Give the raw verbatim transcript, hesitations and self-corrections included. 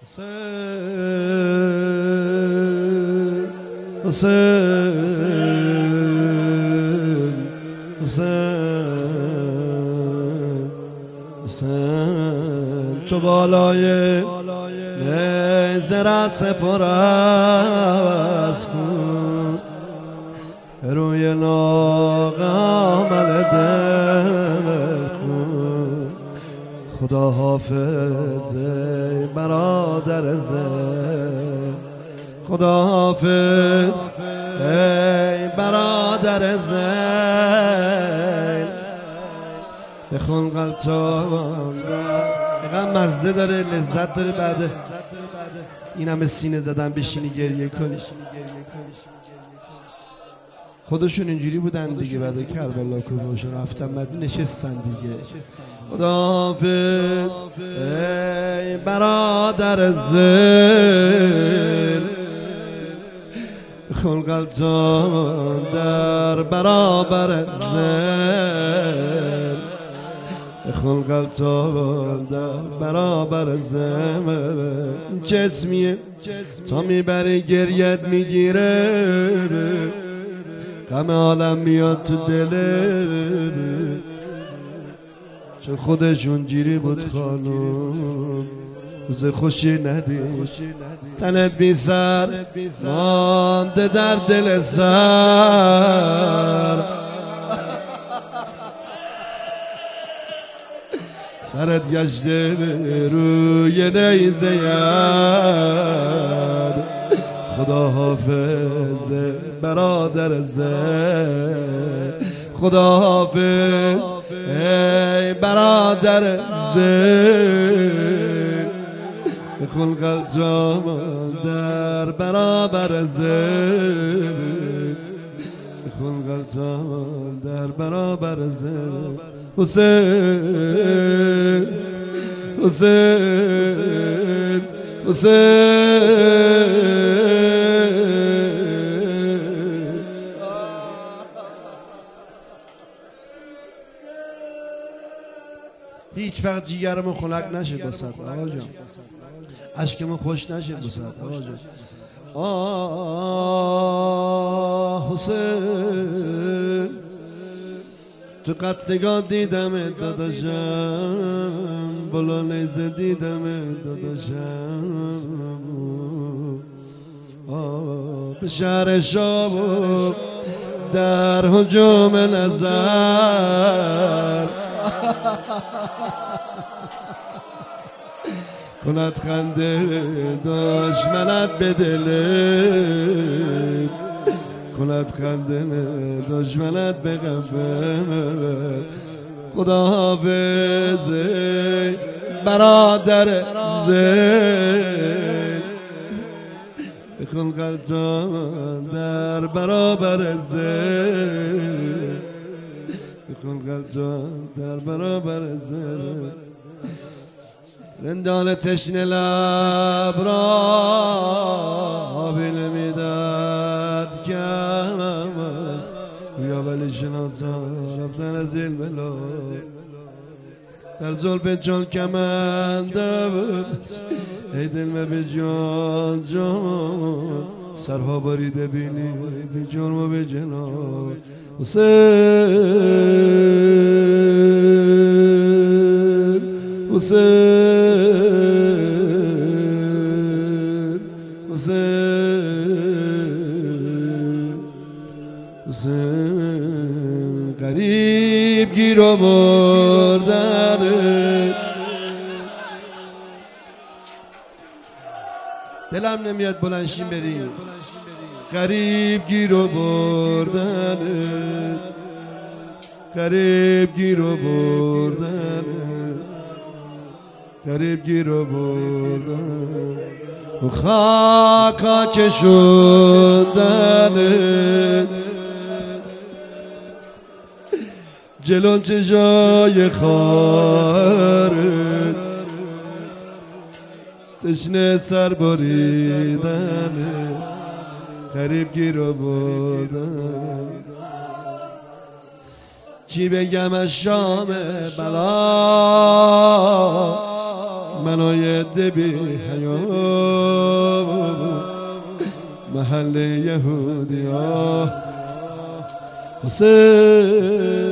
حسین حسین حسین تو بالای نیزه سپر از خون روی ناقامل دل خون خدا حافظ ای برادر زل خدا حافظ ای برادر زل بخون قلتان اینقدر مزه داره لذت داره بعد این همه سینه زدن بشینی گریه کنی. خودشون اینجوری بودن دیگه بعد کربلا کوهشون رفتن مدینه نشستن دیگه. خداحافظ ای برادر زل خلقتان در برابر زل خلقتان در برابر زل جسمیه تا میبره گریت میگیره غم عالم میاد تو دله چون خودشون جیری بود خانم روز خوشی ندی تنت بی سر مانده در دل سر سرت گشته روی نیزه ید خدا حافظ برادر زل خدا حافظ ای برادر زل بخون قلجام در برابر زل بخون قلجام در برابر زل حسین حسین حسین هیچ وقت جیگرمون خنک نشه دوست آقا جان اشکمون خوش نشه دوست آقا جان. آه حسین تو قتلگاه دیدم داداشم بالا نیزه دیدم داداشم آه به شهر شام در هجوم نظر کند خنده دشمنت به دلت کند خنده دشمنت به قلبت خدا حافظ برادر زل بخون قلتان در برابر زل بخون قلتان در برابر زل رندان تشنه لب را آبی نمیداد کم است یا ولی شناسان رفتن از علم لب در زلف جان کمنده بود ای دل به جان جان سرها باریده بینی به جرم و به جناب حسین حسین حسین حسین غریب گیر آوردن دلم نمیاد بلنشین بریم غریب گیر آوردن غریب گیر آوردن غریب گیر آوردن و خاکا کشوندن جلون چه جای خارت تشنه سر بریدن غریب گیر آوردن چی بگم از شام بلا منای دبی حیا محل یهودی ها حسین